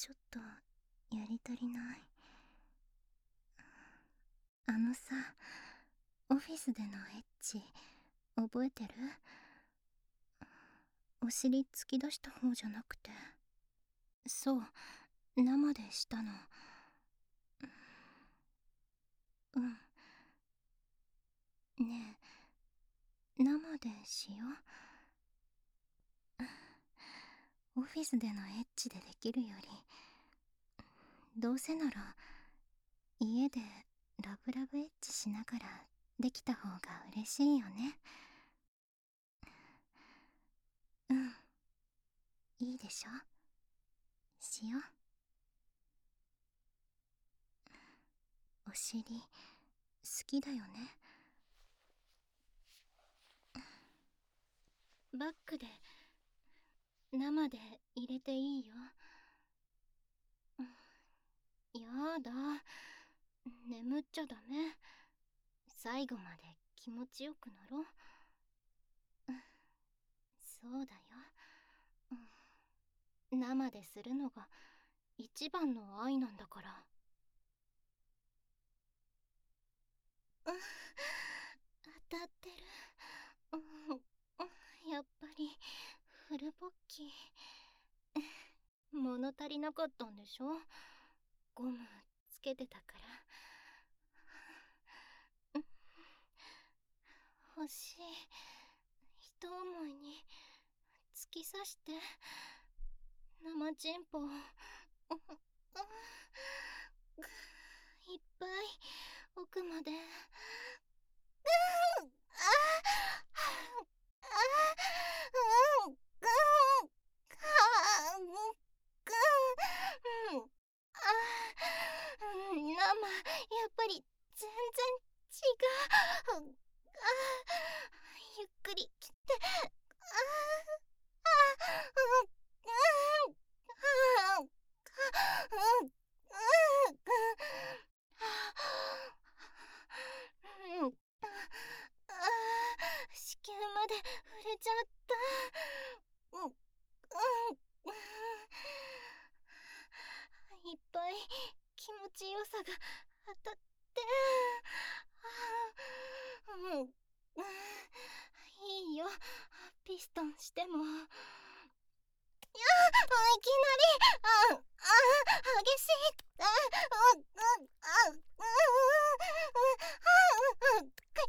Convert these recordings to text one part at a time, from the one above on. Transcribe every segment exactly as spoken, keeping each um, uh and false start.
ちょっとやり足りない。あのさ、オフィスでのエッチ覚えてる？お尻突き出した方じゃなくて、そう、生でしたの。うん。ねえ、生でしよう。オフィスでのエッチでできるより、どうせなら家でラブラブエッチしながらできた方が嬉しいよね。うん、いいでしょ？しよう。お尻好きだよね。バックで生で入れていいよ。やだ、眠っちゃダメ。最後まで気持ちよくなろう。そうだよ、生でするのが一番の愛なんだから。うん、当たってる。うん、やっぱりフルポッキー物足りなかったんでしょ？ゴムつけてたから。欲しい。一思いに突き刺して生チンポをいっぱい奥まで。うん、ああうん、うん、うん、あ生やっぱり全然違う。あゆっくり切って。ああうんうんうんうんうんうん、あ子宮まで触れちゃった。うんうん、いっぱい気持ちよさが当たって。うん、いいよ、ピストンしても。いや、いきなり、あ、あ、激しい。あ、うん、うん、あ、うん、うん、うん、うん、うん、うん、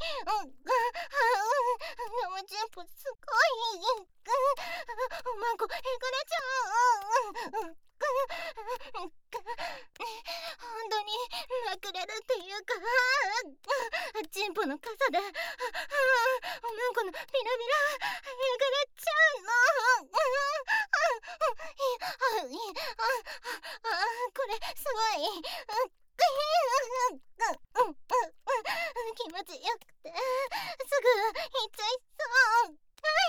生ジンポすごい。うん、マンコ、えぐれちゃう。うん、うん、本当にまくれるっていうか、チンポの傘で、マンコのビラビラえぐれちゃうの。あ、いい、あ、あ、これすごい。気持ちよくてすぐ行っちゃいそう。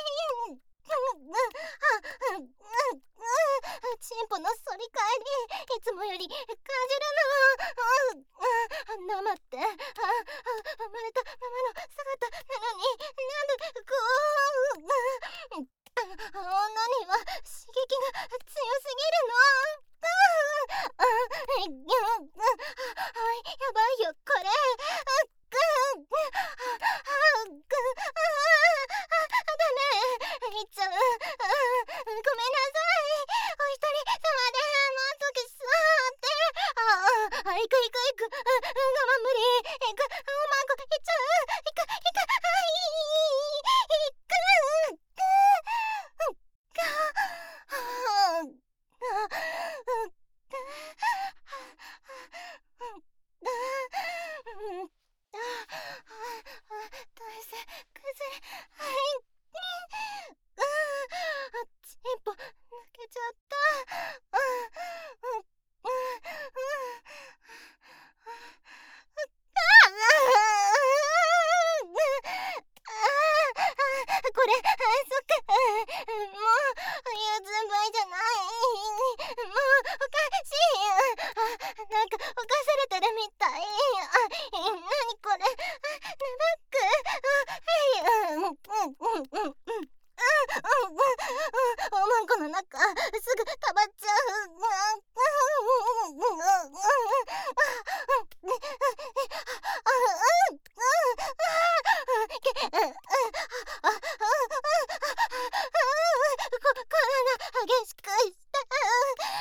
チンポの反り返りいつもより感じるの。生ってあ生まれたままの姿なのに、なんでこう女には刺激が強すぎるの。ああやばいよこれ。ダメ、いっちゃう。ごめんなさい、お一人様で満足そうって。ああ、行く行く行く、我慢無理。行く、おまんこ行っちゃう。行く行く、行く行く。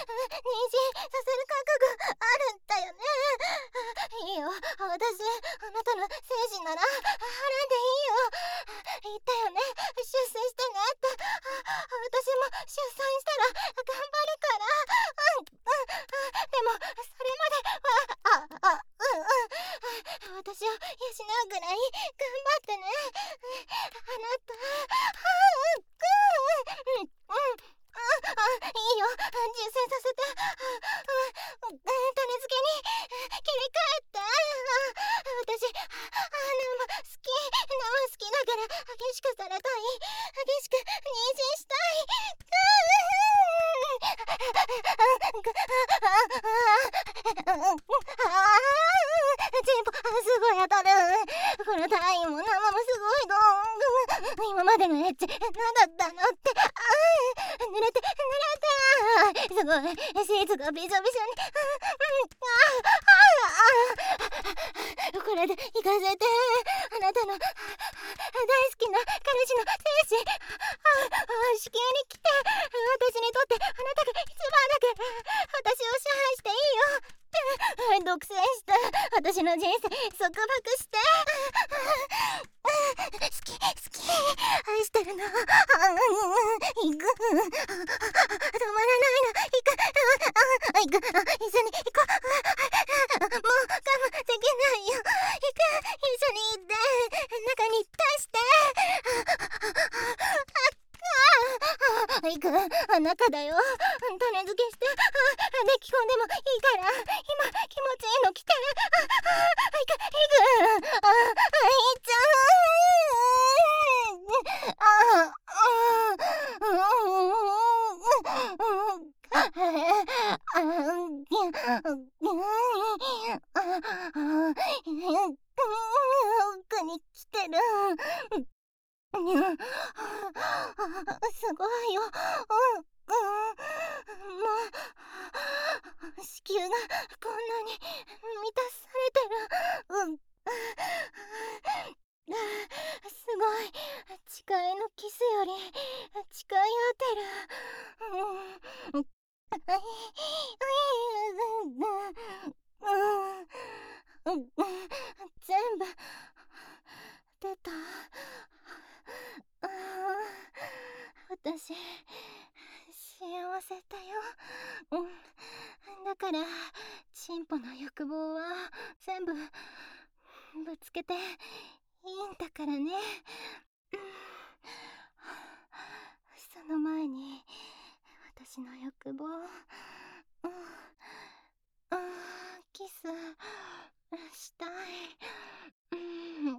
妊娠させる覚悟あるんだよね。いいよ、私あなたの精子なら払んでいいよ。言ったよね、出世してねって。私も出産したら頑張るから。うんうんでもそれまではああうんうん私を養うぐらい頑張ってね。あなたうんうんうんうんああいいよ、受精させて。あ種付けに切り替えて。私あ生好き生好きだから激しくされたい。激しく妊娠したい。チンポすごい当たる。この単位も生もすごいどん。今までのエッチ何だったのって。ああ濡れて濡れてすごいシーツがびしょびしょに。これで行かせて。あなたの大好きな彼氏の精子子宮に来て。私にとってあなたが一番だから私を支配していいよ。独占して私の人生束縛して。好き好き愛してるの。行く止まらないの。行く行く一緒に行こう。もう我慢できないよ。行く一緒に行って中に出して。行く中だよ。種付けして抱き込んでもいいから。今気持ちいいの来て。行く行くあいっちゃう。あ奥に来てる。すごいよ。うんうんもう子宮がこんなに満たされてる。うんすごい誓いのキスより誓い合ってる。うん全部出た。私幸せだよ。うんだからチンポの欲望は全部ぶつけていいんだからね。その前に私の欲望、うんうん、キスしたい。うん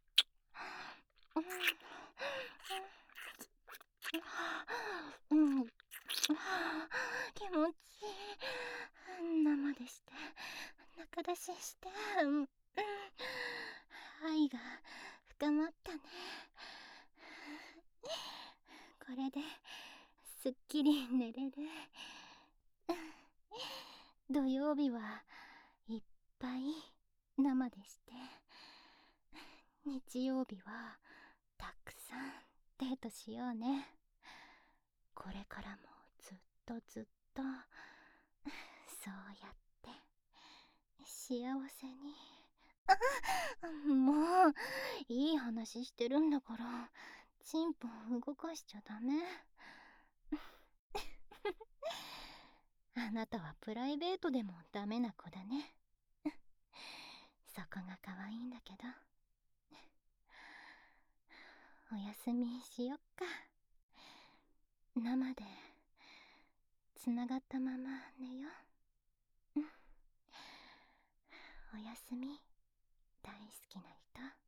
うん、気持ちいい。生でして中出しして、うん、愛が深まったね。これですっきり寝れる。土曜日はいっぱい生でして、日曜日はたくさんデートしようね。これからもずっとずっとそうやって幸せに。あもういい話してるんだからチンポ動かしちゃダメ。あなたはプライベートでもダメな子だね。そこが可愛いんだけど。おやすみしよっか。生でつながったまま寝よう。おやすみ大好きな人。